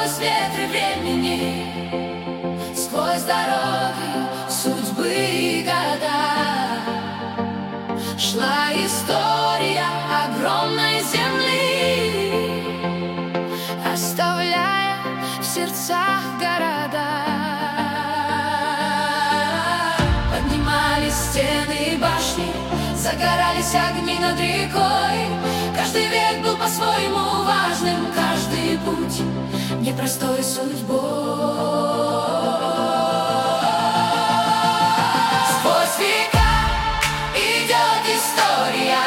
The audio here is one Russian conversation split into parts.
сквозь ветры времени, сквозь дороги судьбы и года шла история огромной земли, оставляя в сердцах города. Поднимались стены и башни, загорались огни над рекой. Каждый век был по-своему важным, каждый путь непростой судьбой. Сквозь века идет история,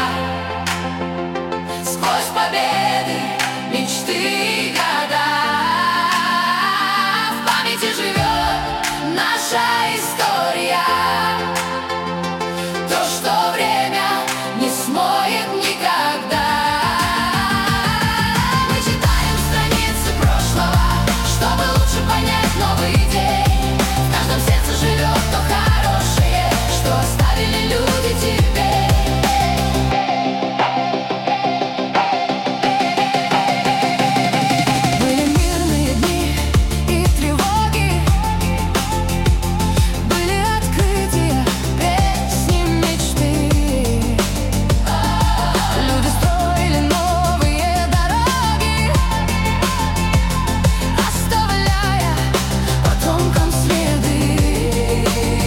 сквозь победы, мечты и года. В памяти живет наша история, то, что время не смоет никогда. Мы читаем страницы прошлого, чтобы лучше понять новый день. В каждом сердце живет то хорошее, что оставили люди теперь. Были мирные дни и тревоги, были открытия, песни, мечты. Люди строили новые дороги, оставляя потомкам следы.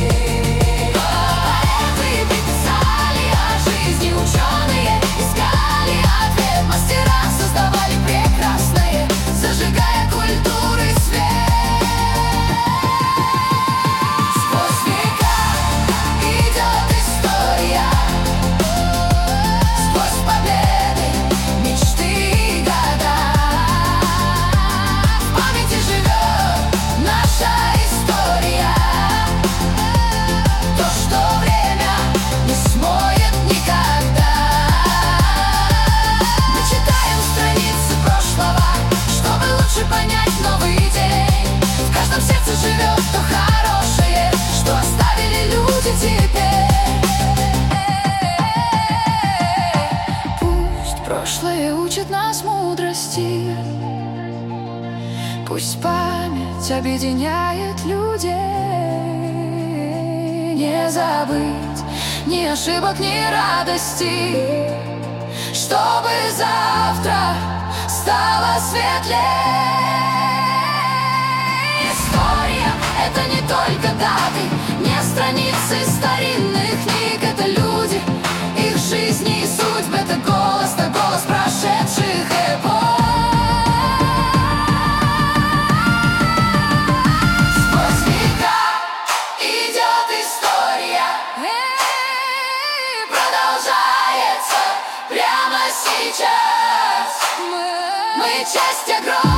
Поэты писали о жизни, ученые искали ответ, мастера создавали прекрасное, зажигая культуры свет. Сквозь века идет история, сквозь победы, мечты и года. В памяти живет наша история, то, что время не смоет никогда. Мы читаем страницы прошлого, чтобы лучше понять новый день. В каждом сердце живет то хорошее, что оставили люди теперь. Пусть прошлое учит нас мудрости, пусть память объединяет людей. Не забыть ни ошибок, ни радости, чтобы завтра стало светлее. История — это не только даты, не страницы старинных книг. Это люди, их жизни и судьбы, это голос, да голос прошедших эпох. Сквозь века идет история, продолжается прямо сейчас. Мы часть огромной